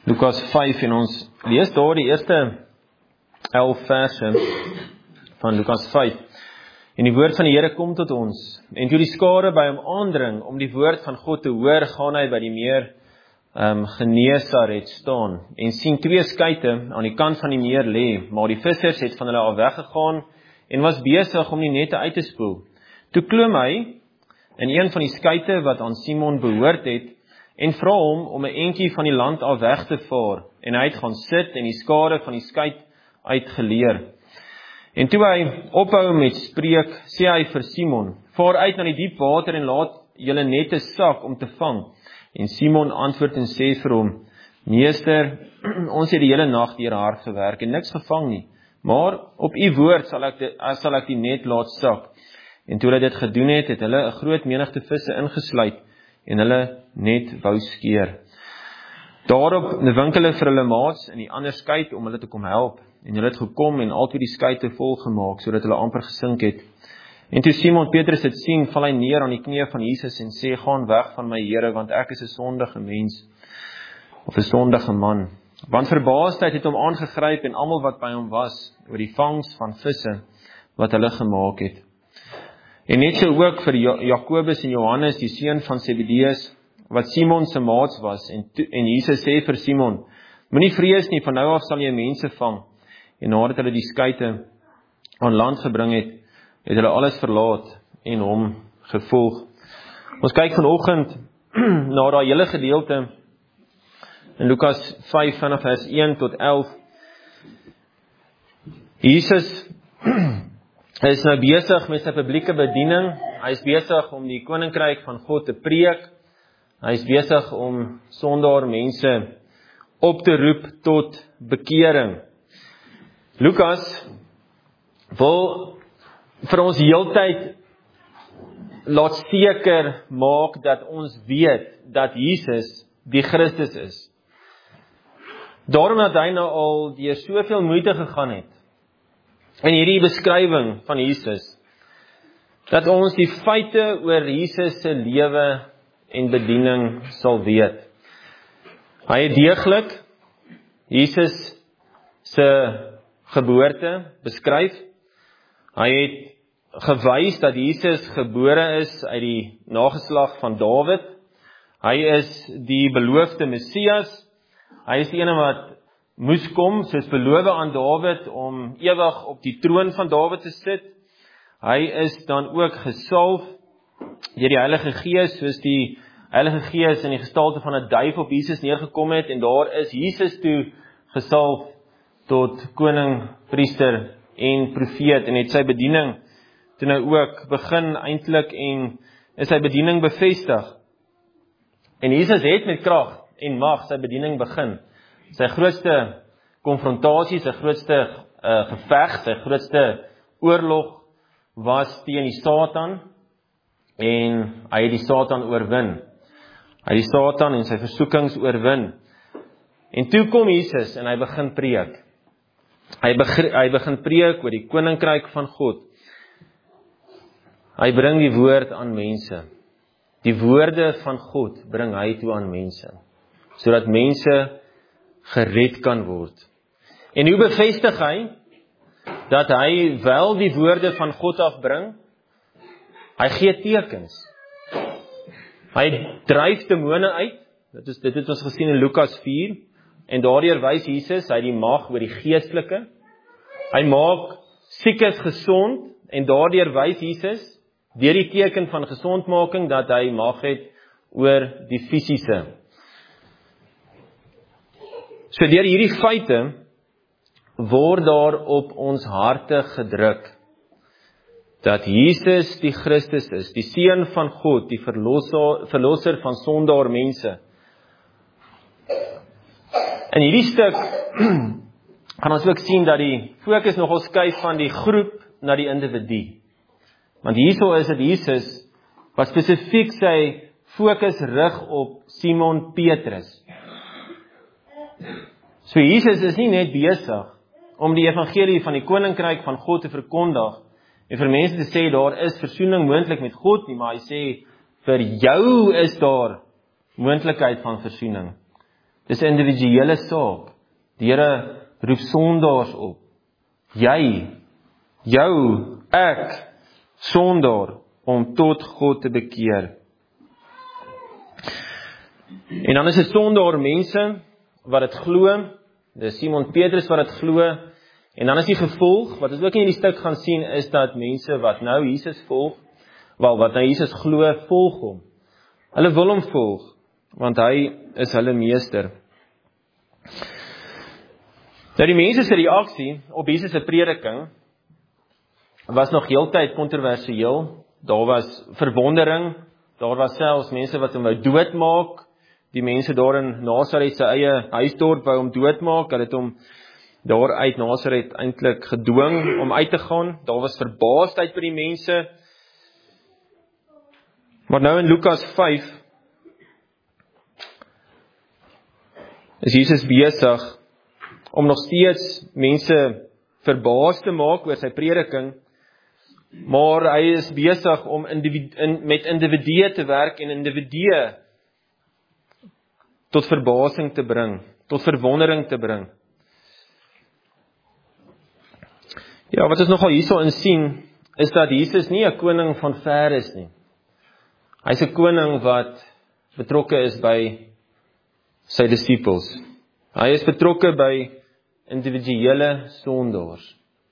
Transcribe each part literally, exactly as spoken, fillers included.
Lukas vyf en ons lees daar die eerste elf verse van Lukas vyf. En die woord van die Here kom tot ons. En toe die skare by hom aandring om die woord van God te hoor, gaan hy by die meer um, Genesaret staan en sien twee skuite aan die kant van die meer lê, maar die vissers het van hulle al weggegaan en was besig om die nette uit te spoel. Toe klim hy in een van die skuite wat aan Simon behoort het en vra hom om 'n entjie van die land af weg te vaar, en hy het gaan sit en die skare van die skuit uitgeleer. En toe hy ophou met spreek, sê hy vir Simon, vaar uit na die diep water en laat julle nette sak om te vang. En Simon antwoord en sê vir hom, Meester, ons het die hele nag deur hard gewerk en niks gevang nie, maar op u woord sal ek, die, sal ek die net laat sak. En toe hulle dit gedoen het, het hulle 'n groot menigte visse ingesluit en hulle net wou skeer. Daarop wink hulle vir hulle maats in die ander skuit om hulle te kom help. En hulle het gekom en altyd die skuite vol gemaak, sodat hulle amper gesink het. En toe Simon Petrus dit sien, val hy neer aan die knieë van Jesus en sê, gaan weg van my Here, want ek is 'n sondige mens, of 'n sondige man. Want verbaasdheid het hom aangegryp en almal wat by hom was, oor die vangs van visse wat hulle gemaak het. En net so ook vir Jakobus en Johannes, die seun van Zebedeus, wat Simon se maats was, en, to, en Jesus sê vir Simon, moenie vrees nie, van nou af sal jy mense vang. En nadat hulle die skuite aan land gebring het, het hulle alles verlaat en hom gevolg. Ons kyk vanoggend na daai hele gedeelte in Lukas vyf vanaf vers een tot elf. Jesus Hy is nou besig met sy publieke bediening. Hy is besig om die koninkryk van God te preek. Hy is besig om sondaar mense op te roep tot bekering. Lukas wil vir ons heeltyd laat seker maak dat ons weet dat Jesus die Christus is. Daarom dat hy nou al deur soveel moeite gegaan het in hierdie beskrywing van Jesus, dat ons die feite oor Jesus se lewe en bediening sal weet. Hy het deeglik Jesus se geboorte beskryf. Hy het gewys dat Jesus gebore is uit die nageslag van Dawid. Hy is die beloofde Messias. Hy is die ene wat moes kom, soos beloof aan Dawid, om ewig op die troon van Dawid te sit. Hy is dan ook gesalf deur die Heilige Gees, soos die Heilige Gees in die gestalte van 'n duif op Jesus neergekom het, en daar is Jesus toe gesalf tot koning, priester en profeet, en het sy bediening toe nou ook begin eintlik, en is sy bediening bevestig. En Jesus het met krag en mag sy bediening begin. Sy grootste konfrontasie, sy grootste uh, geveg, sy grootste oorlog was teen die Satan, en hy het die Satan oorwin. Hy het die Satan en sy versoekings oorwin. En toe kom Jesus en hy begin preek. Hy, begr- hy begin preek oor die koninkryk van God. Hy bring die woord aan mense. Die woorde van God bring hy toe aan mense, sodat mense gered kan word. En hoe bevestig hy dat hy wel die woorde van God afbring? Hy gee tekens. Hy dryf demone uit. Dit is dit het ons gesien in Lukas vier, en daardeur wys Jesus hy die mag oor die geestelike. Hy maak siekes gesond, en daardeur wys Jesus deur die teken van gesondmaking dat hy mag het oor die fisiese. So deur hierdie feite word daar op ons harte gedruk dat Jesus die Christus is, die Seun van God, die verlosser, verlosser van sondaar mense. In hierdie stuk gaan ons ook sien dat die fokus nogal skuif van die groep na die individu. Want hierso is dit Jesus wat spesifiek sy fokus rig op Simon Petrus. So Jesus is nie net besig om die evangelie van die koninkryk van God te verkondig en vir mense te sê daar is versoening moontlik met God nie, maar hy sê vir jou is daar moontlikheid van versoening. Dis 'n individuele saak. Die Here roep sondaars op. Jy, jou, ek, sondaar, om tot God te bekeer. En dan is dit sondaar mense wat dit glo. Dis Simon Petrus wat dit glo. En dan is die gevolg, wat ons ook in hierdie stuk gaan sien, is dat mense wat nou Jesus volg, wel wat nou Jesus glo, volg hom. Hulle wil hom volg, want hy is hulle meester. Nou die mense se reaksie op Jesus se prediking was nog heeltyd kontroversieel. Daar was verwondering, daar was selfs mense wat hom wou doodmaak. Die mense daar in Nasaret se eie huisdorp wou hom doodmaak. Hulle het hom daar uit Nasaret eintlik gedwing om uit te gaan. Daar was verbaasdheid by die mense. Maar nou in Lukas vyf is Jesus besig om nog steeds mense verbaas te maak oor sy prediking, maar hy is besig om individu, in, met individue te werk en individue tot verbasing te bring, tot verwondering te bring. Ja, wat ons nogal hierso in sien, is dat Jesus nie 'n koning van ver is nie. Hy's 'n koning wat betrokke is by sy disippels. Hy is betrokke by individuele sondaars.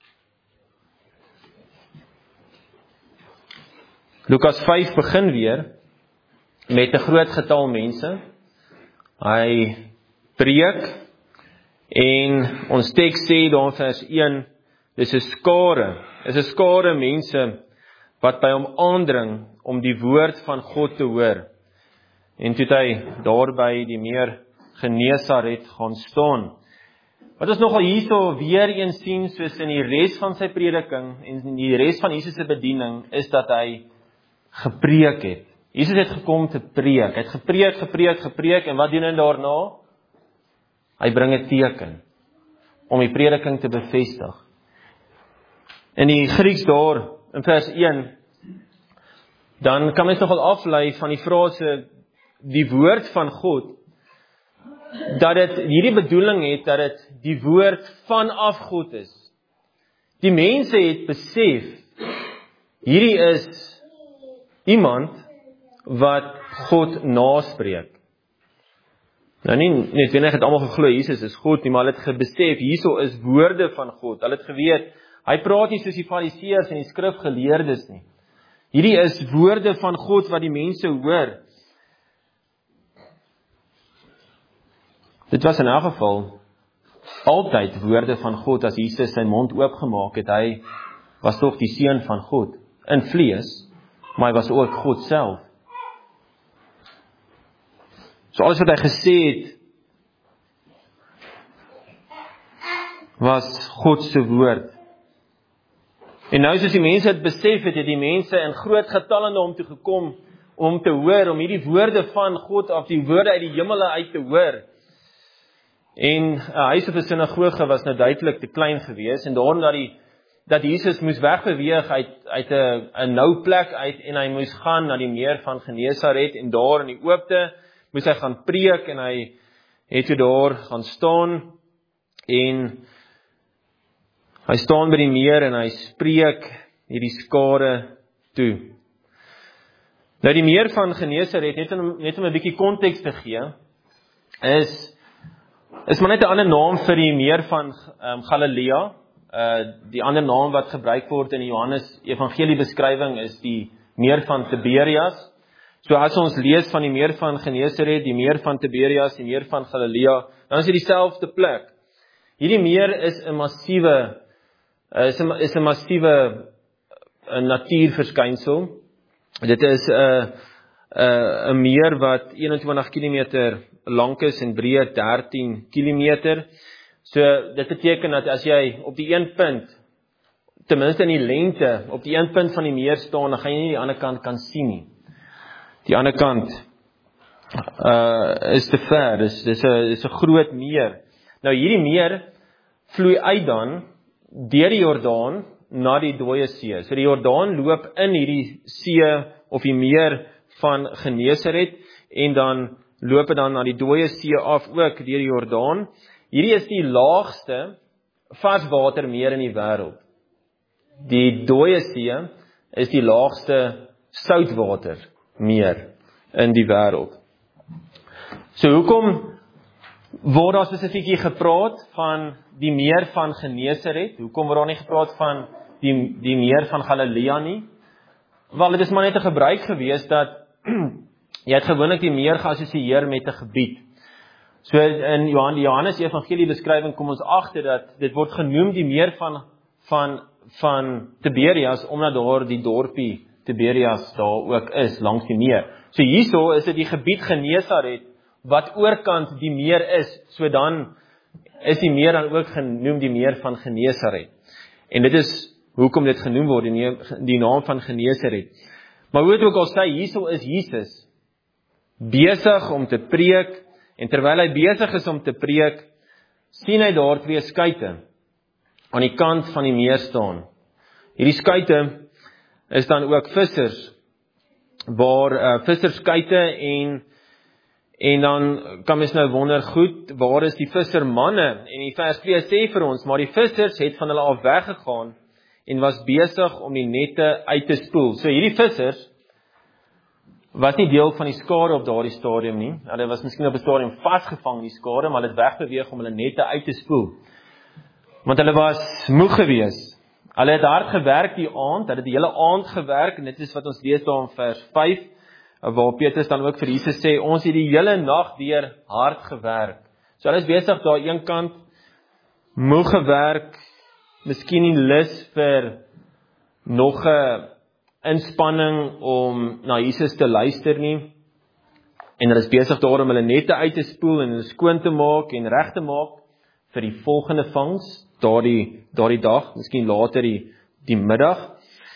Lukas vyf begin weer met 'n groot getal mense. Hy preek en ons teks sê daar in vers een, dis 'n skare, is 'n skare mense wat by hom aandring om die woord van God te hoor. En toe het hy daarby die meer Genesaret gaan staan. Wat ons nogal hierso weer eens sien, soos in die res van sy prediking en in die res van Jesus se bediening, is dat hy gepreek het. Jesus het gekom te preek. Hy het gepreek, gepreek, gepreek, en wat doen hy daarna? Hy bring 'n teken om die prediking te bevestig. In die Grieks daar, in vers een, dan kan mens nogal aflei van die frase, die woord van God, dat dit hierdie bedoeling het, dat dit die woord vanaf God is. Die mense het besef, hierdie is iemand wat God naspreek. Nou nie net wanneer het almal geglo Jesus is God nie, maar hulle het gebesef, hierso is woorde van God. Hulle het geweet, hy praat nie soos die fariseërs en die skrifgeleerdes nie. Hierdie is woorde van God wat die mense hoor. Dit was in elk geval altyd woorde van God as Jesus sy mond oopgemaak het. Hy was tog die seun van God in vlees, maar hy was ook God self. So alles wat hy gesê het, was God se woord. En nou soos die mense het besef het, het die mense in groot getalle na hom toe gekom, om te hoor, om hierdie woorde van God af, die woorde uit die hemele uit te hoor. En 'n huis of 'n sinagoge was nou duidelik te klein gewees, en daarom dat die dat Jesus moes wegbeweeg uit uit 'n 'n nou plek uit, en hy moes gaan na die meer van Genesaret, en daar in die oopte moes hy gaan preek, en hy het toe daar gaan staan, en hy staan by die meer, en hy spreek hierdie skare toe. Nou die meer van Genesaret, net om, net om 'n bietjie konteks te gee, is is maar net 'n ander naam vir die meer van um, Galilea. Uh, die ander naam wat gebruik word in die Johannes evangelie beskrywing is die meer van Tiberias. So as ons lees van die meer van Genesaret, die meer van Tiberias, die meer van Galilea, dan is dit dieselfde plek. Hierdie meer is 'n massiewe is 'n is 'n massiewe natuurverskynsel. Dit is 'n uh, 'n uh, meer wat eenentwintig kilometer lank is en breed dertien kilometer. So dit beteken dat as jy op die een punt, ten minste in die lengte, op die een punt van die meer staan, dan gaan jy nie die ander kant kan sien nie. Die ander kant uh, is te ver, dis dis 'n dis 'n groot meer. Nou hierdie meer vloei uit dan deur die Jordaan na die Dooie See. So die Jordaan loop in hierdie see of die meer van Genesaret, en dan loop dit dan na die Dooie See af, ook deur die Jordaan. Hierdie is die laagste varswatermeer in die wêreld. Die Dooie See is die laagste soutwatermeer in die wêreld. So hoekom word daar spesifiek hier gepraat van die meer van Genesaret? Hoekom word daar nie gepraat van die, die meer van Galilea nie? Wel, dit is maar net 'n gebruik gewees dat jy het gewoonlik die meer geassosieer met 'n gebied. So in Johan, die Johannes Evangelie beskrywing kom ons agter dat dit word genoem die meer van van van Tiberias omdat daar die dorpie Tiberias daar ook is langs die meer. So hierso is dit die gebied Genesaret wat oorkant die meer is. So dan is die meer dan ook genoem die meer van Genesaret. En dit is hoekom dit genoem word die, die naam van Genesaret. Maar hoe het ook al sê, hierso is Jesus besig om te preek. En terwyl hy besig is om te preek, sien hy daar twee skuite aan die kant van die meer staan. Hierdie skuite is dan ook vissers, waar uh, visserskuite en en dan kan mens nou wonder, goed, waar is die vissermanne? En die vers twee sê vir ons, maar die vissers het van hulle af weggegaan en was besig om die nette uit te spoel. So hierdie vissers was nie deel van die skare op daardie stadium nie. Hulle was miskien op 'n stadium vasgevang in die skare, maar hulle het wegbeweeg om hulle nette uit te spoel. Want hulle was moeg gewees. Hulle het hard gewerk die aand, hulle het die hele aand gewerk, en dit is wat ons lees daar in vers vyf, waar Petrus dan ook vir Jesus sê, ons het die hele nag deur hard gewerk. So hulle is besig daar een kant, moeg gewerk, miskien nie lus vir nog 'n inspanning om na Jesus te luister nie, en hulle is besig daar om hulle nette uit te spoel, en hulle skoon te maak, en reg te maak, vir die volgende vangs, daardie, daardie dag, miskien later die, die middag.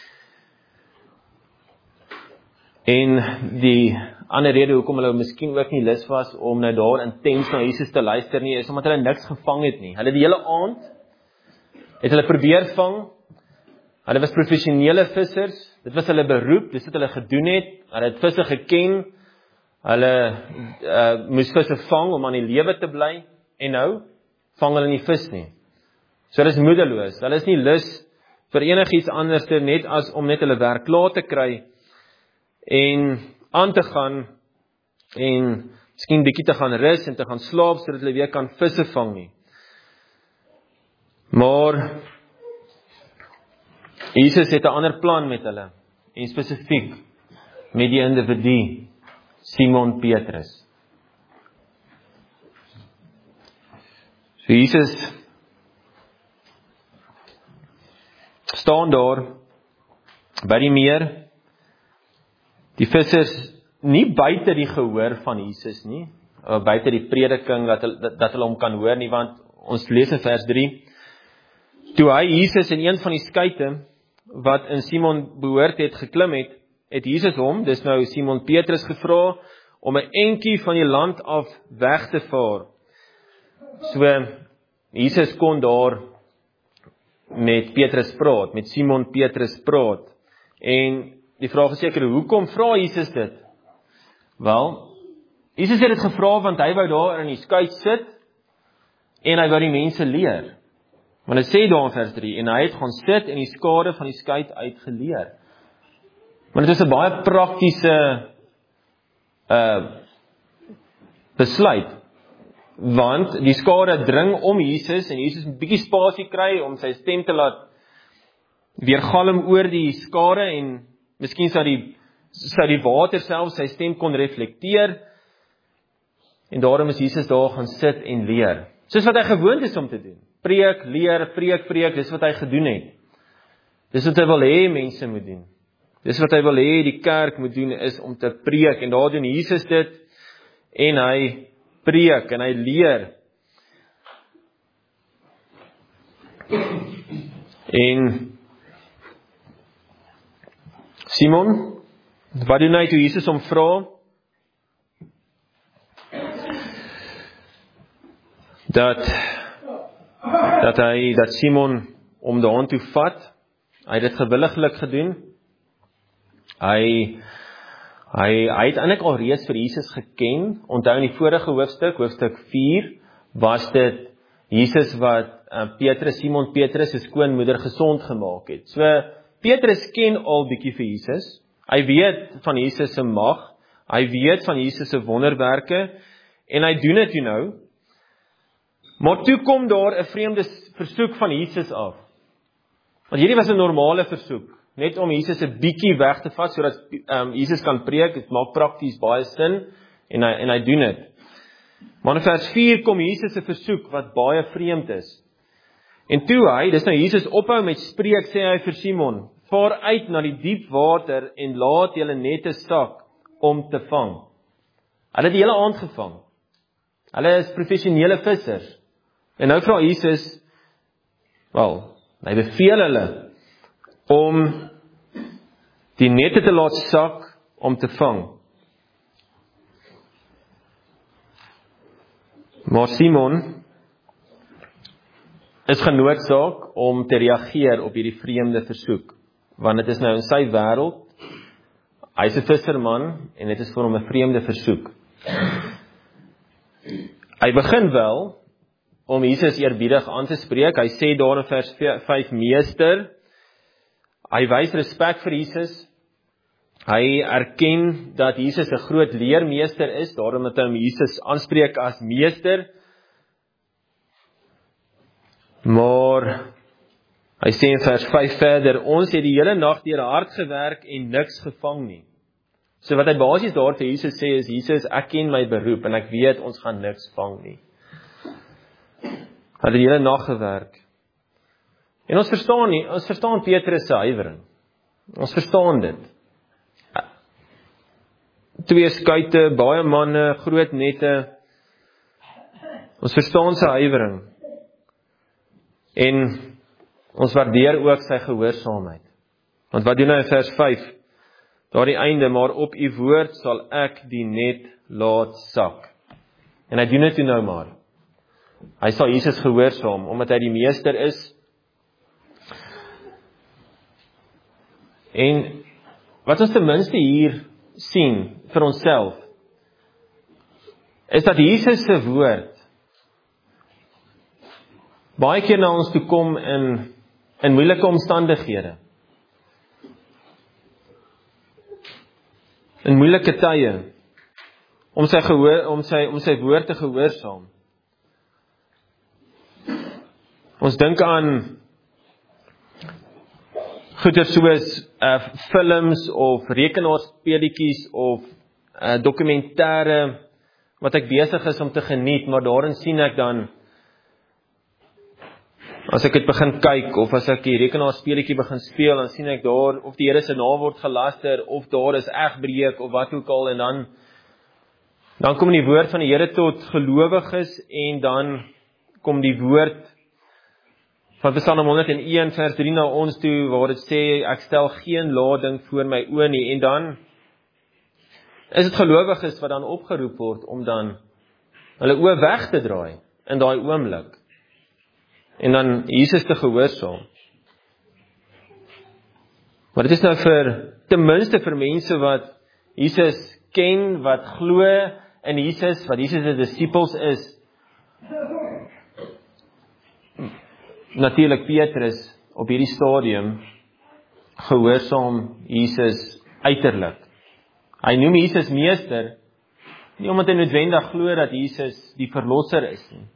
En die ander rede hoekom hulle miskien ook nie lus was om nou daar intens na Jesus te luister nie, is omdat hulle niks gevang het nie. Hulle die hele aand het hulle probeer vang. Hulle was professionele vissers. Dit was hulle beroep, dis wat hulle gedoen het. Hulle het visse geken. Hulle uh, moes visse vang om aan die lewe te bly. En nou vang hulle nie vis nie. So hulle is moedeloos. Hulle is nie lus vir enigiets anders net as om net hulle werk klaar te kry en aan te gaan en miskien bietjie te gaan rus en te gaan slaap sodat hulle weer kan visse vang nie. Maar Jesus het 'n ander plan met hulle, en spesifiek met die individu Simon Petrus. So Jesus staan daar by die meer, die vissers nie buite die gehoor van Jesus nie, buite die prediking dat hulle, dat, dat hulle hom kan hoor nie, want ons lees in vers drie, toe hy Jesus in een van die skuite wat in Simon behoort het geklim het, het Jesus hom, dis nou Simon Petrus, gevra om 'n entjie van die land af weg te vaar. So Jesus kon daar met Petrus praat, met Simon Petrus praat. En die vraag is seker, hoekom vra Jesus dit? Wel, Jesus het dit gevra want hy wou daar in die skuit sit en hy wou die mense leer. Want hy sê daar in vers drie, en hy het gaan sit en die skade van die skuit uitgeleer. Maar dit is 'n baie praktiese uh, besluit, want die skade dring om Jesus, en Jesus moet 'n bietjie spasie kry om sy stem te laat weergalm oor die skade, en miskien sou die, sou die water self sy stem kon reflekteer, en daarom is Jesus daar gaan sit en leer. Soos wat hy gewoond is om te doen. Preek, leer, preek, preek, dis wat hy gedoen het. Dis wat hy wil hê mense moet doen. Dis wat hy wil hê die kerk moet doen, is om te preek, en daar doen Jesus dit, en hy preek, en hy leer. En Simon, wat doen hy toe Jesus hom vra? Dat, dat hy, dat Simon om die hand toe vat, hy het dit gewilliglik gedoen, hy, Hy, hy het eintlik al reeds vir Jesus geken. Onthou in die vorige hoofstuk, hoofstuk vier, was dit Jesus wat uh, Petrus, Simon Petrus se skoonmoeder gesond gemaak het. So Petrus ken al bietjie vir Jesus. Hy weet van Jesus se mag. Hy weet van Jesus se wonderwerke en hy doen dit toe nou. Maar toe kom daar 'n vreemde versoek van Jesus af. Want hierdie was 'n normale versoek, net om Jesus 'n bietjie weg te vat sodat um, Jesus kan preek. Dit maak prakties baie sin en hy en hy doen dit. Maar in vers vier kom Jesus 'n versoek wat baie vreemd is. En toe hy, dis nou Jesus ophou met spreek, sê hy vir Simon: "Vaar uit na die diep water en laat julle nette sak om te vang." Hulle het die hele aand gevang. Hulle is professionele vissers. En nou vra Jesus, wel, hy beveel hulle om die nette te laat sak om te vang. Maar Simon is genoodsaak om te reageer op hierdie vreemde versoek, want dit is nou in sy wêreld. Hy is 'n visserman en dit is vir hom 'n vreemde versoek. Hy begin wel om Jesus eerbiedig aan te spreek. Hy sê daar in vers vyf, meester. Hy wys respek vir Jesus. Hy erken dat Jesus 'n groot leermeester is, daarom dat hy hom Jesus aanspreek as meester. Maar hy sê in vers vyf verder, ons het die hele nag deur hard gewerk en niks gevang nie. So wat hy basies daar vir Jesus sê is, Jesus, ek ken my beroep en ek weet ons gaan niks vang nie. Hy het die hele nag gewerk. En ons verstaan nie, ons verstaan Petrus se huiwering. Ons verstaan dit. Twee skuite, baie manne, groot nette. Ons verstaan sy huiwering. En ons waardeer ook sy gehoorsaamheid. Want wat doen hy in vers vyf? Daar die einde, maar op u woord sal ek die net laat sak. En hy doen dit toe nou maar. Hy sal Jesus gehoorsaam, omdat hy die meester is. En wat ons ten minste hier sien vir onsself, is dat Jesus se woord baie keer na ons toe kom in, in moeilike omstandighede. In moeilike tye, om sy, gehoor, om sy, om sy woord te gehoorsaam. Ons dink aan goeie soos uh, films of rekenaarspeletjies of uh, dokumentêre wat ek besig is om te geniet, maar daarin sien ek dan, as ek dit begin kyk, of as ek die rekenaarspeletjie begin speel, dan sien ek daar, of die Here se naam word gelaster, of daar is egbreek, of wat ook al, en dan, dan kom die woord van die Here tot gelowiges, en dan kom die woord van Psalm honderd en een vers drie na ons toe, waar dit sê, ek stel geen lading voor my oë nie, en dan is dit gelowiges wat dan opgeroep word, om dan hulle oë weg te draai, in daai oomblik, en dan Jesus te gehoorsaam. Maar dit is nou vir, ten minste vir mense wat Jesus ken, wat glo in Jesus, wat Jesus se disippels is. Natuurlik Petrus op hierdie stadium gehoorsaam Jesus uiterlik. Hy noem Jesus meester, nie omdat hy noodwendig glo dat Jesus die verlosser is nie.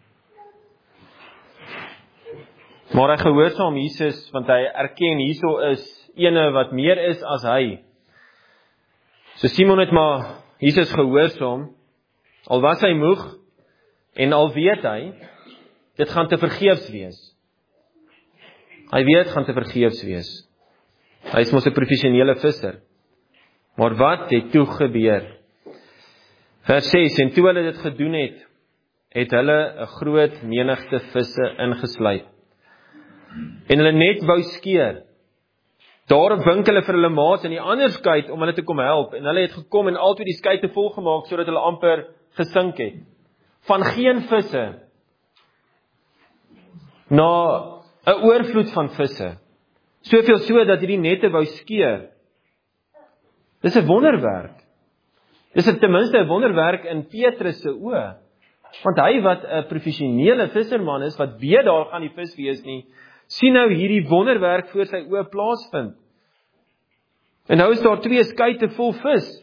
Maar hy gehoorsaam Jesus, want hy erken hierso is ene wat meer is as hy. So Simon het maar Jesus gehoorsaam, al was hy moeg, en al weet hy, dit gaan te vergeefs wees. Hy weet, gaan te vergeefs wees. Hy is mos 'n professionele visser. Maar wat het toe gebeur? Vers ses, en toe hulle dit gedoen het, het hulle 'n groot menigte visse ingesluit. En hulle net wou skeer. Daarop wink hulle vir hulle maats in die ander skuit om hulle te kom help. En hulle het gekom en altyd die skuite volgemaak, sodat hulle amper gesink het. Van geen visse na 'n oorvloed van visse. Soveel so dat hierdie nette wou skeer. Dis 'n wonderwerk. Dis ten minste 'n wonderwerk in Petrus se oë. Want hy wat 'n professionele visserman is, wat weet daar gaan die vis wees nie, sien nou hierdie wonderwerk voor sy oë plaasvind. En nou is daar twee skuite vol vis.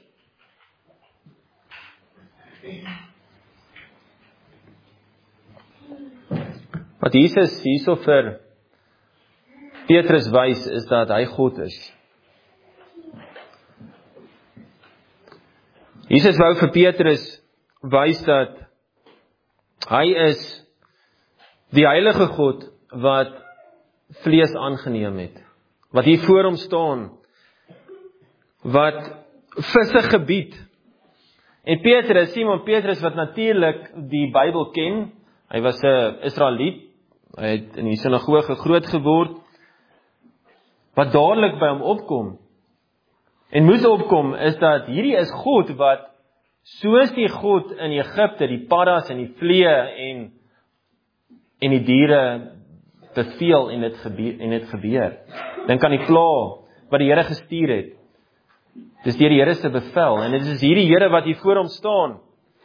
Wat Jesus hierso vir Petrus wys, is dat hy God is. Jesus wou vir Petrus wys dat hy is die heilige God wat vlees aangeneem het, wat hier voor hom staan, wat visse gebied. En Petrus, Simon Petrus wat natuurlik die Bybel ken, hy was 'n Israeliet, hy het in die sinagoge groot geword, wat dadelik by hom opkom, en moes opkom, is dat hierdie is God wat, soos die God in Egipte, die paddas en die vlee en, en die diere beveel en dit gebeur, en dit gebeur. Dink aan die pla wat die Here gestuur het. Dis deur die Here se bevel, en dit is hierdie Here wat hier voor hom staan.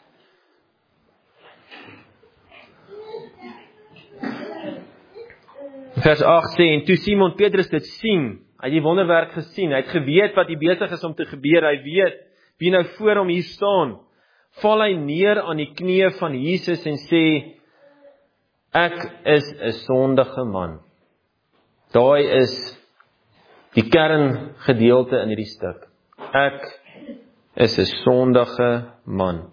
Vers agt sê, en toe Simon Petrus dit sien, hy het die wonderwerk gesien, hy het geweet wat hier besig is om te gebeur, hy weet wie nou voor hom hier staan, val hy neer aan die knieë van Jesus en sê, ek is 'n sondige man. Daai is die kerngedeelte in hierdie stuk. Ek is 'n sondige man.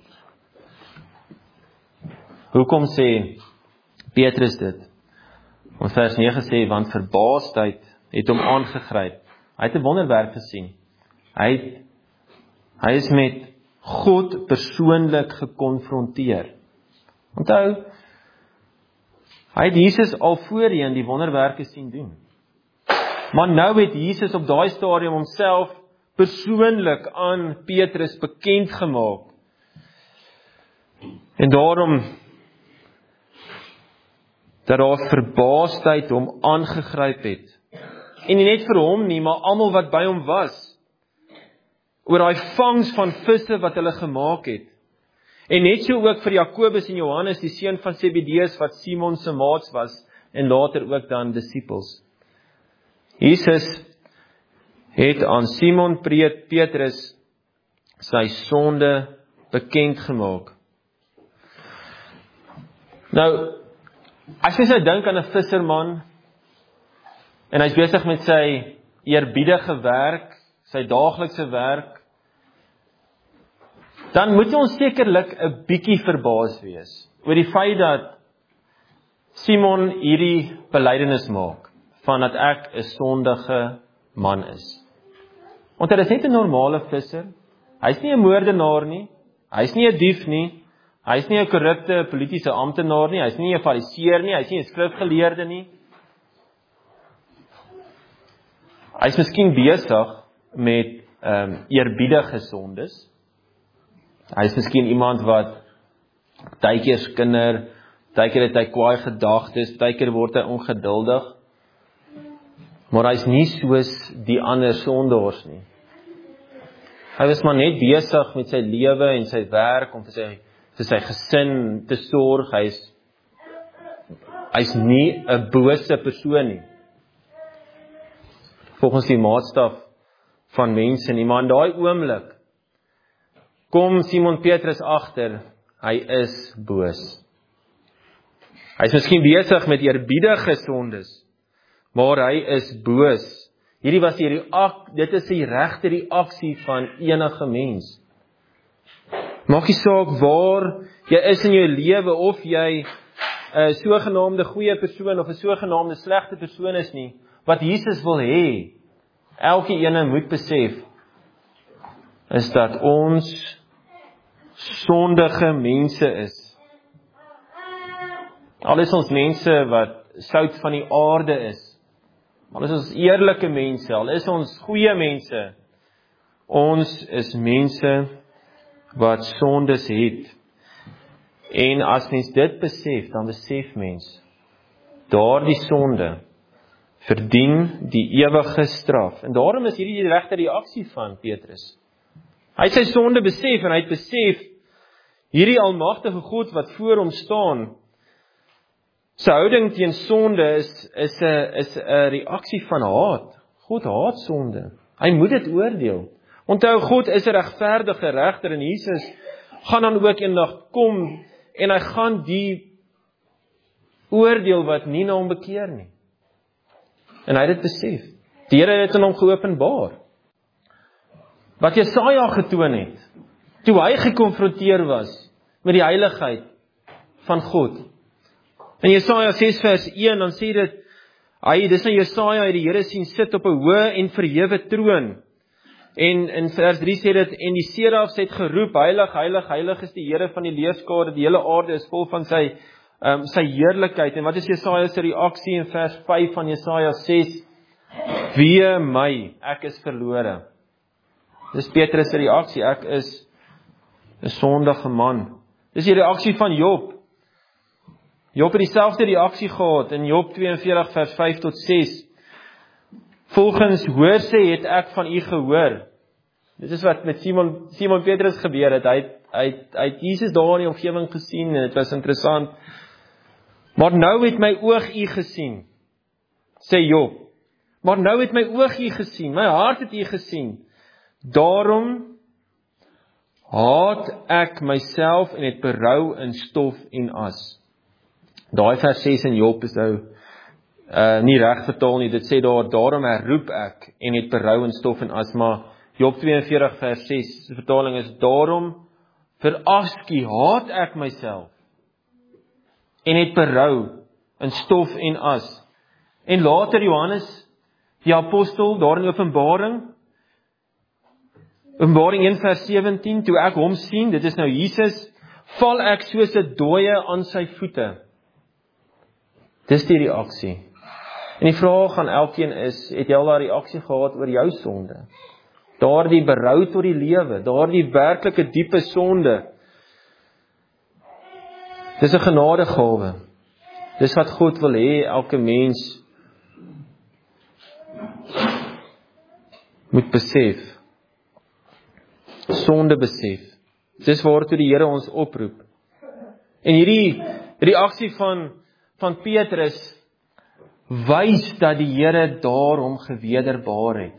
Hoekom sê Petrus dit? Want vers nege sê, want verbaasdheid het hom aangegryp. Hy het 'n wonderwerk gesien. Hy het, hy is met God persoonlik gekonfronteer. Onthou, hy het Jesus al voorheen die wonderwerke sien doen. Maar nou het Jesus op daai stadium homself persoonlik aan Petrus bekend gemaak. En daarom dat daar verbaasdheid hom aangegryp het. En nie net vir hom nie, maar almal wat by hom was, oor daai vangs van visse wat hulle gemaak het. En net so ook vir Jakobus en Johannes, die seun van Zebedeus, wat Simon se maats was, en later ook dan disippels. Jesus het aan Simon Petrus sy sonde bekend gemaak. Nou, as jy nou dink aan 'n visserman, en hy's besig met sy eerbiedige werk, sy daaglikse werk, dan moet ons sekerlik 'n bietjie verbaas wees oor die feit dat Simon hierdie belydenis maak, van dat ek 'n sondige man is. Want hy is net 'n normale visser, hy's nie 'n moordenaar nie, hy's nie 'n dief nie, hy's nie 'n korrupte politieke amptenaar nie, hy's nie 'n fariseer nie, hy's nie 'n skrifgeleerde nie. Hy's miskien besig met um, eerbiedige sondes. Hy's miskien iemand wat partykeer skinder, partykeer het hy kwaai gedagtes, partykeer word hy ongeduldig. Maar hy's nie soos die ander sondaars nie. Hy was maar net besig met sy lewe en sy werk om vir sy, vir sy gesin te sorg. Hy's hy's nie 'n bose persoon nie, volgens die maatstaf van mense nie. Maar in daai oomblik kom Simon Petrus agter, hy is boos. Hy's miskien besig met eerbiedige sondes, maar hy is boos. Hierdie was die reak, dit is die regte reaksie van enige mens. Maak nie saak waar jy is in jou lewe, of jy 'n sogenaamde goeie persoon of 'n sogenaamde slegte persoon is nie, wat Jesus wil hê, elke ene moet besef, is dat ons sondige mense is. Al is ons mense wat sout van die aarde is, al is ons eerlike mense, al is ons goeie mense, ons is mense wat sondes het. En as mens dit besef, dan besef mens, daardie sonde verdien die ewige straf. En daarom is hierdie die regte reaksie van Petrus. Hy het sy sonde besef en hy het besef, hierdie almagtige God wat voor hom staan, sy houding teen sonde is is 'n is 'n reaksie van haat. God haat sonde. Hy moet dit oordeel. Onthou, God is 'n regverdige regter en Jesus gaan dan ook eendag kom en hy gaan die oordeel wat nie na hom bekeer nie. En hy het dit besef. Die Here het aan hom geopenbaar. Wat Jesaja getoon het, toe hy gekonfronteer was met die heiligheid van God. In Jesaja ses vers een, dan sê dit, hy, dis nou Jesaja, het die Here sien sit op 'n hoë en verhewe troon. En in vers drie sê dit, en die serafs het geroep, heilig, heilig, heilig is die Here van die leerskare, die hele aarde is vol van sy, um, sy heerlikheid. En wat is Jesaja se reaksie in vers vyf van Jesaja ses? Wee my, ek is verlore. Dis Petrus se reaksie, ek is 'n sondige man. Dis die reaksie van Job. Job het dieselfde reaksie gehad in Job twee en veertig vers vyf tot ses. Volgens hoor sê het ek van u gehoor. Dit is wat met Simon Simon Petrus gebeur het. Hy het, hy het, hy het Jesus daar in die omgewing gesien en dit was interessant. Maar nou het my oog u gesien, sê Job. Maar nou het my oog u gesien, my hart het u gesien. Daarom haat ek myself en het berou in stof en as. Daai vers ses in Job is nou uh, nie reg vertaal nie. Dit sê daar, daarom herroep ek en het berou in stof en as. Maar Job twee en veertig vers ses, die vertaling is, daarom verafskie, haat ek myself en het berou in stof en as. En later Johannes, die apostel, daar in Openbaring, Openbaring een vers sewentien, toe ek hom sien, dit is nou Jesus, val ek soos 'n dooie aan sy voete. Dis die reaksie. En die vraag aan elkeen is, het jy al daai reaksie gehad oor jou sonde? Daardie berou tot die lewe, daardie werklike diepe sonde. Dis 'n genadegawe. Dis wat God wil hê elke mens moet besef. Sonde besef. Dis waartoe die Here ons oproep. En hierdie reaksie van van Petrus wys dat die Here daarom gewederbaar het.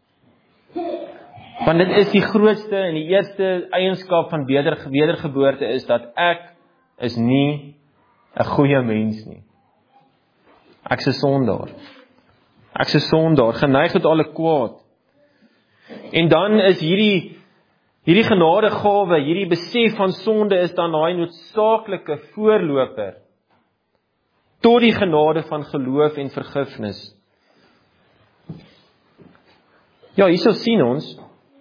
Want dit is die grootste en die eerste eienskap van weder, wedergeboorte is dat ek is nie 'n goeie mens nie. Ek is 'n sondaar. Ek is 'n sondaar, geneig tot alle kwaad. En dan is hierdie Hierdie genadegawe, hierdie besef van sonde is dan daai noodsaaklike voorloper tot die genade van geloof en vergifnis. Ja, hierso sien ons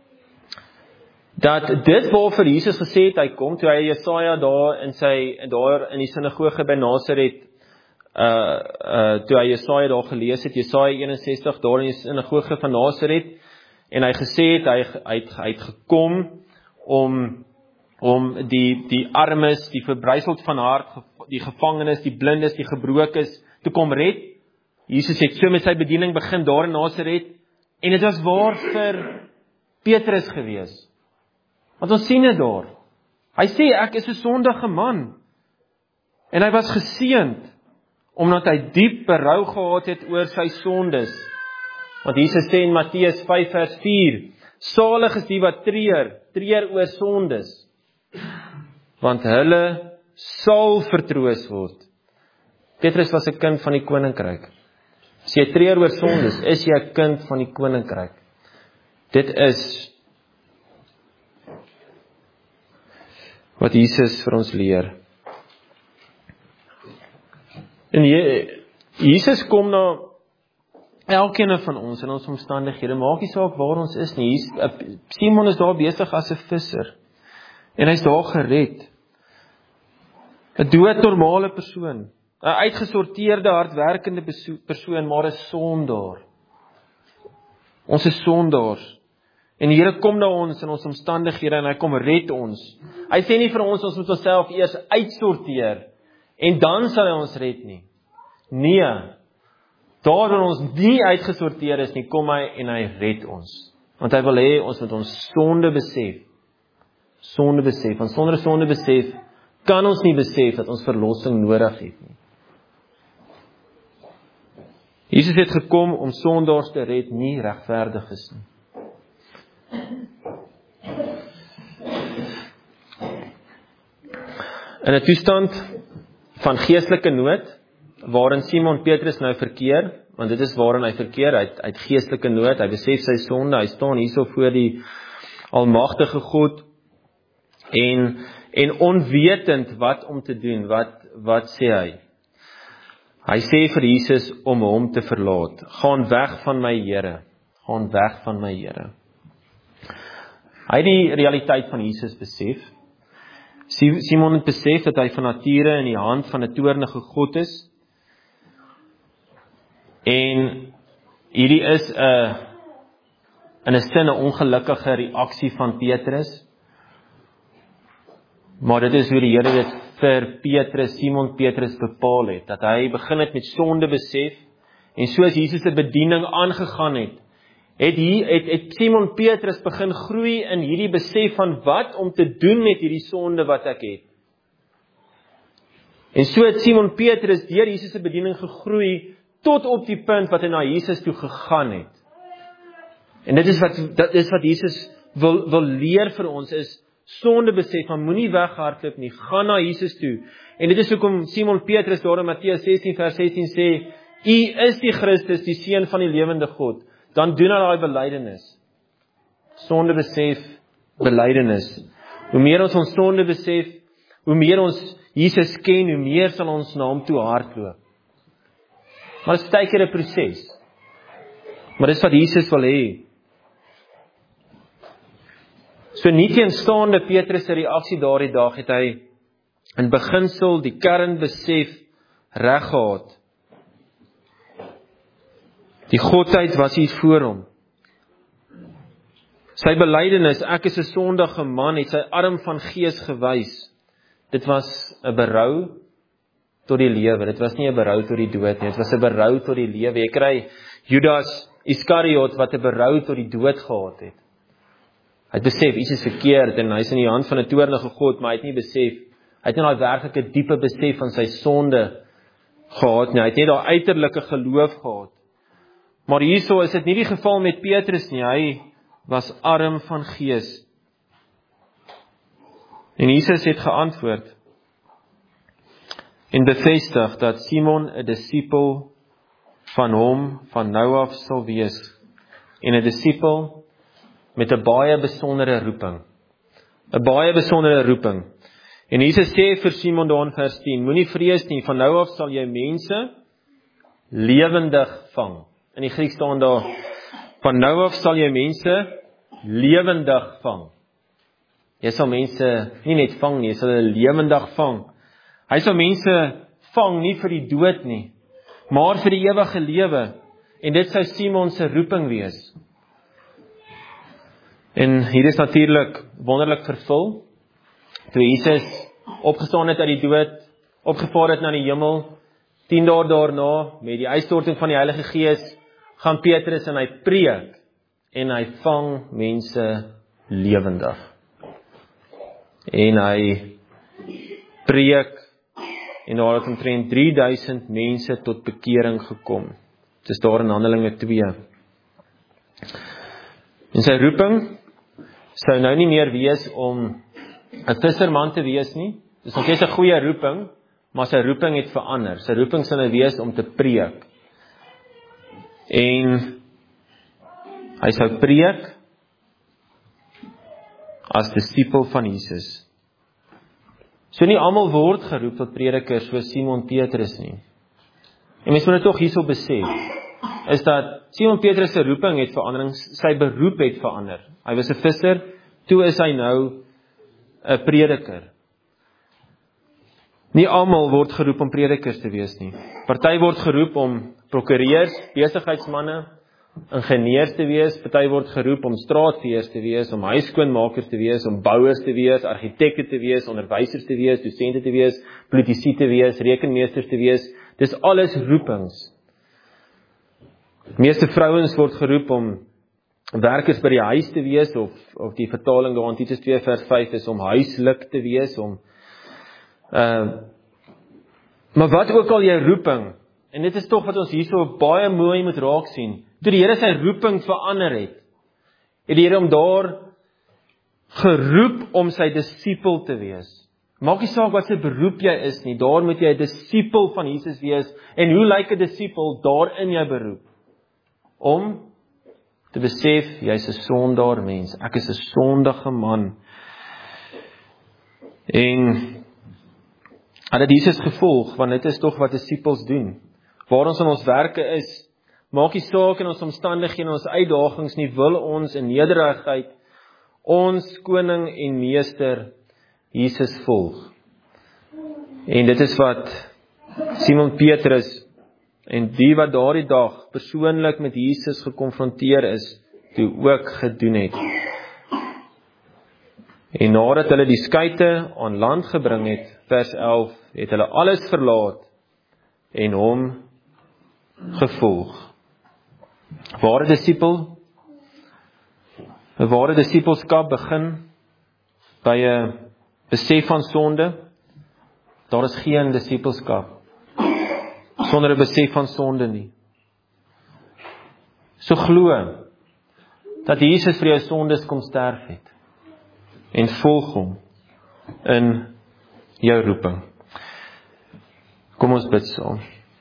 dat dit waarvoor Jesus gesê het hy kom, toe hy Jesaja daar in sy daar in die sinagoge by Nasaret, uh uh toe hy Jesaja daar gelees het, Jesaja een en sestig daar in die sinagoge van Nasaret. En hy gesê het, hy, hy, hy het gekom om, om die, die armes, die verbryseld van hart, die gevangenes, die blindes, die gebrokes, te kom red. Jesus het so met sy bediening begin daar in Nasaret, en dit was waar vir Petrus gewees. Want ons sien dit daar. Hy sê, ek is 'n sondige man. En hy was geseënd, omdat hy diep berou gehad het oor sy sondes. Want Jesus sê in Matteus vyf vers vier, salig is die wat treur, treur oor sondes, want hulle sal vertroos word. Petrus was 'n kind van die koninkryk. As jy treur oor sondes, is jy 'n kind van die koninkryk. Dit is wat Jesus vir ons leer. En Jesus kom na elkeen van ons in ons omstandighede, maak nie saak waar ons is nie. Simon is daar besig as 'n visser, en hy's daar gered. 'n doodnormale persoon, 'n uitgesorteerde, hardwerkende persoon, maar 'n sondaar. Ons is sondaars. En die Here kom na ons in ons omstandighede, en hy kom red ons. Hy sê nie vir ons, ons moet onsself eers uitsorteer, en dan sal hy ons red nie. Nee, daar waar ons nie uitgesorteer is nie, kom hy en hy red ons. Want hy wil hê ons moet ons sonde besef. Sonde besef. Want sonder sonde besef, kan ons nie besef dat ons verlossing nodig het nie. Jesus het gekom om sondaars te red, nie regverdiges nie. In 'n toestand van geestelike nood, waarin Simon Petrus nou verkeer, want dit is waarin hy verkeer, hy het, hy het geestelike nood, hy besef sy sonde, hy staan hierso voor die almagtige God, en, en onwetend wat om te doen, wat, wat sê hy? Hy sê vir Jesus om hom te verlaat, gaan weg van my Here, gaan weg van my Here. Hy het die realiteit van Jesus besef. Simon het besef dat hy van nature in die hand van 'n toornige God is. En hierdie is 'n in 'n sin 'n ongelukkige reaksie van Petrus. Maar dit is hoe die Here dit vir Petrus, Simon Petrus bepaal het, dat hy begin het met sonde besef, en soos Jesus se bediening aangegaan het, het, hier, het, het Simon Petrus begin groei in hierdie besef van wat om te doen met hierdie sonde wat ek het. En so het Simon Petrus deur Jesus se bediening gegroei, tot op die punt wat hy na Jesus toe gegaan het. En dit is wat, dit is wat Jesus wil, wil leer vir ons, is sonde besef, maar moenie weghardloop nie, gaan na Jesus toe. En dit is hoekom Simon Petrus daar in Matteus sestien vers sestien sê, U is die Christus, die Seun van die lewende God. Dan doen hy daai belydenis. Sonde besef, belydenis. Hoe meer ons ons sonde besef, hoe meer ons Jesus ken, hoe meer sal ons na hom toe hardloop. Maar dit is baie keer 'n proses. Maar dit is wat Jesus wil hê. So nie teenstaande Petrus se reaksie daardie dag, het hy in beginsel die kernbesef reg gehad. Die godheid was hier voor hom. Sy belydenis, ek is 'n sondige man, het sy arm van gees gewys. Dit was 'n berou tot die lewe. Dit was nie 'n berou tot die dood nie. Dit was 'n berou tot die lewe. Jy kry Judas Iskariot wat 'n berou tot die dood gehad het. Hy het besef iets is verkeerd en hy is in die hand van 'n toornige God, maar hy het nie besef, hy het nie daai werklike diepe besef van sy sonde gehad nie. Hy het nie daai uiterlike geloof gehad. Maar hierso is dit nie die geval met Petrus nie. Hy was arm van gees. En Jesus het geantwoord en bevestig dat Simon 'n disipel van hom van nou af sal wees, en 'n disipel met 'n baie besondere roeping. 'n baie besondere roeping. En Jesus sê vir Simon daar in vers tien, moenie vrees nie, van nou af sal jy mense lewendig vang. In die Grieks staan daar, van nou af sal jy mense lewendig vang. Jy sal mense nie net vang nie, jy sal hulle lewendig vang. Hy sal mense vang nie vir die dood nie, maar vir die ewige lewe. En dit sou Simon se roeping wees. En hier is natuurlik wonderlik vervul, toe Jesus opgestaan het uit die dood, opgevaar het na die hemel, tien dae daarna, met die uitstorting van die Heilige Gees, gaan Petrus en hy preek, en hy vang mense lewendig. En hy preek, en daar het omtrent drie duisend mense tot bekering gekom. Dit is daar in Handelinge twee. En sy roeping sou nou nie meer wees om 'n visserman te wees nie. Dis nog steeds 'n goeie roeping, maar sy roeping het verander. Sy roeping sou nou wees om te preek. En hy sou preek as disipel van Jesus. So nie almal word geroep tot predikers soos Simon Petrus nie. En mens moet dit tog hierso besef, is dat Simon Petrus se roeping het verandering, sy beroep het verander. Hy was 'n visser, toe is hy nou 'n prediker. Nie almal word geroep om predikers te wees nie. Party word geroep om prokureurs, besigheidsmanne, ingenieurs te wees, party word geroep om straatveërs te wees, om huiskoonmakers te wees, om bouers te wees, argitekte te wees, onderwysers te wees, dosente te wees, politici te wees, rekenmeesters te wees. Dis alles roepings. Meeste vrouens word geroep om werkers by die huis te wees, of, of die vertaling daar in Titus twee vers vyf is om huislik te wees, om uh, maar wat ook al jou roeping, en dit is tog wat ons hierso baie mooi moet raak sien, toe die Here sy roeping verander het, het die Here hom daar geroep om sy disipel te wees. Maak nie saak wat sy beroep jy is nie, daar moet jy 'n disipel van Jesus wees, en hoe lyk 'n disipel daar in jou beroep? Om te besef, jy's 'n sondaar mens, ek is 'n sondige man. En en dit Jesus gevolg, want dit is tog wat disipels doen. Waar ons in ons werke is, maak nie saak in ons omstandighede en ons uitdagings nie, wil ons in nederigheid ons koning en meester Jesus volg. En dit is wat Simon Petrus en die wat daardie dag persoonlik met Jesus gekonfronteer is, toe ook gedoen het. En nadat hulle die skuite aan land gebring het, vers elf, het hulle alles verlaat en hom gevolg. Ware disipel, 'n ware disipelskap begin by 'n besef van sonde. Daar is geen disipelskap sonder 'n besef van sonde nie. So glo dat Jesus vir jou sondes kom sterf het en volg hom in jou roeping. Kom ons bid saam.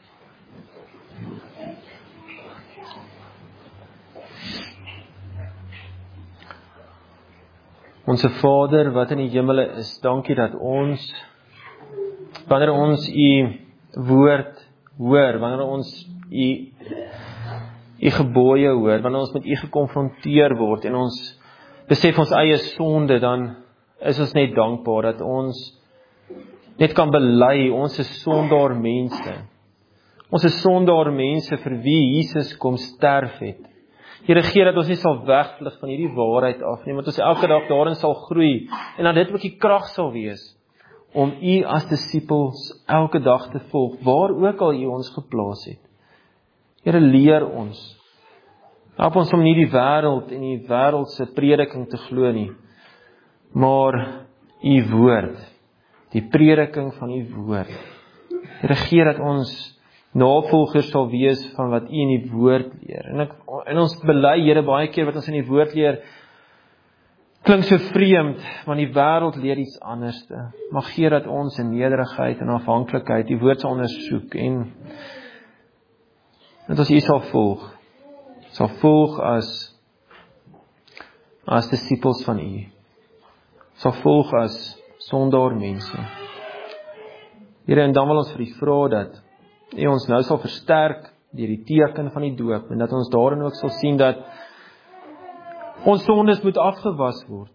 Onse Vader wat in die hemele is, dankie dat ons, wanneer ons u woord hoor, wanneer ons u, u gebooie hoor, wanneer ons met u gekonfronteer word en ons besef ons eie sonde, dan is ons net dankbaar dat ons net kan bely, ons is sondaar mense. Ons is sondaar mense vir wie Jesus kom sterf het. Here, gee dat ons nie sal wegvlug van hierdie waarheid af nie, want ons elke dag daarin sal groei, en dat dit ook die krag sal wees, om u as disipels elke dag te volg, waar ook al u ons geplaas het. Here, leer ons. Help ons om nie die wêreld en die wêreldse prediking te glo nie, maar u woord, die prediking van u woord. Here, gee dat ons navolgers sal wees van wat u in die woord leer. En, ek, en ons bely, Here, baie keer wat ons in die woord leer, klink so vreemd, want die wêreld leer iets anderste. Maar gee dat ons in nederigheid en afhanklikheid die woord sal ondersoek, en dat ons u sal volg. Sal volg as, as disipels van u. Sal volg as sondaar mense. Here, en dan wil ons vir u vra dat u ons nou sal versterk deur die teken van die doop, en dat ons daarin ook sal sien dat ons sondes moet afgewas word.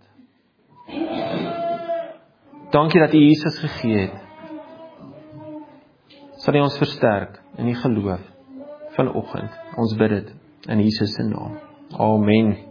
Dankie dat u Jesus gegee het. Sal u ons versterk in die geloof vanoggend. Ons bid dit in Jesus se naam. Amen.